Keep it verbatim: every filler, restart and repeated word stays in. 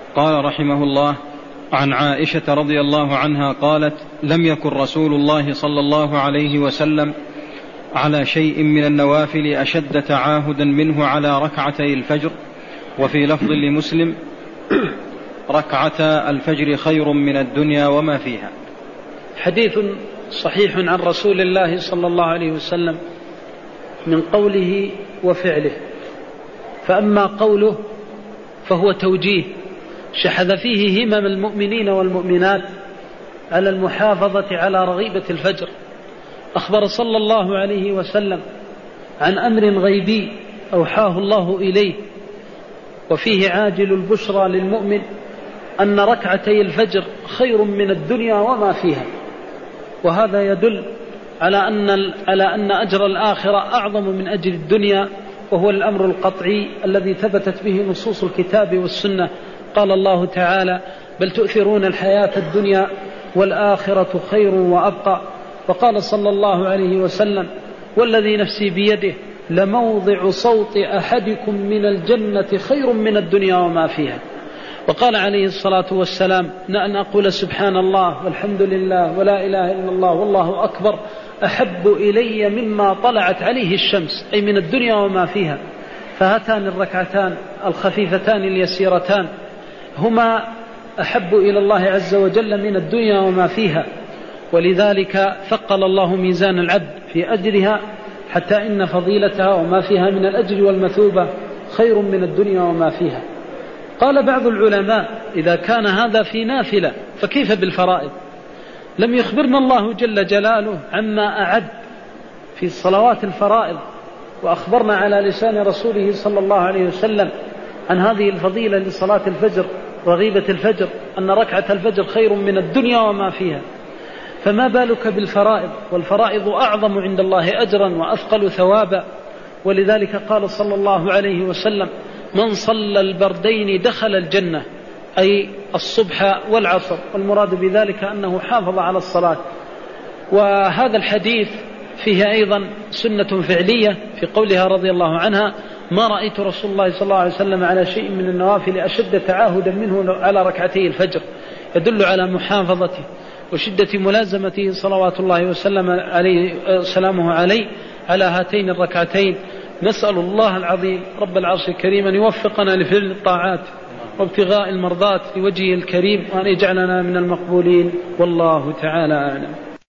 قال رحمه الله: عن عائشة رضي الله عنها قالت: لم يكن رسول الله صلى الله عليه وسلم على شيء من النوافل أشد تعاهدا منه على ركعتي الفجر. وفي لفظ لمسلم: ركعتا الفجر خير من الدنيا وما فيها. حديث صحيح عن رسول الله صلى الله عليه وسلم من قوله وفعله. فأما قوله فهو توجيه شحذ فيه همم المؤمنين والمؤمنات على المحافظة على رغيبة الفجر. أخبر صلى الله عليه وسلم عن أمر غيبي أوحاه الله إليه، وفيه عاجل البشرى للمؤمن أن ركعتي الفجر خير من الدنيا وما فيها. وهذا يدل على أن, على أن أجر الآخرة أعظم من أجر الدنيا، وهو الأمر القطعي الذي ثبتت به نصوص الكتاب والسنة. قال الله تعالى: بل تؤثرون الحياة الدنيا والآخرة خير وأبقى. وقال صلى الله عليه وسلم: والذي نفسي بيده لموضع صوت أحدكم من الجنة خير من الدنيا وما فيها. وقال عليه الصلاة والسلام: أن أقول سبحان الله والحمد لله ولا إله إلا الله والله أكبر أحب إلي مما طلعت عليه الشمس، أي من الدنيا وما فيها. فهاتان الركعتان الخفيفتان اليسيرتان هما أحب إلى الله عز وجل من الدنيا وما فيها، ولذلك ثقل الله ميزان العبد في أجرها، حتى إن فضيلتها وما فيها من الأجر والمثوبة خير من الدنيا وما فيها. قال بعض العلماء: إذا كان هذا في نافلة فكيف بالفرائض؟ لم يخبرنا الله جل جلاله عما أعد في الصلوات الفرائض، وأخبرنا على لسان رسوله صلى الله عليه وسلم عن هذه الفضيلة لصلاة الفجر رغيبة الفجر، أن ركعة الفجر خير من الدنيا وما فيها. فما بالك بالفرائض؟ والفرائض أعظم عند الله أجرا وأثقل ثوابا. ولذلك قال صلى الله عليه وسلم: من صلى البردين دخل الجنة، أي الصبح والعصر، والمراد بذلك أنه حافظ على الصلاة. وهذا الحديث فيه أيضا سنة فعلية في قولها رضي الله عنها: ما رأيت رسول الله صلى الله عليه وسلم على شيء من النوافل أشد تعاهدا منه على ركعتي الفجر، يدل على محافظته وشدة ملازمته صلوات الله وسلم عليه سلامه عليه على هاتين الركعتين. نسأل الله العظيم رب العرش الكريم أن يوفقنا لفعل الطاعات وابتغاء المرضات لوجهه الكريم، وأن يجعلنا من المقبولين، والله تعالى أعلم.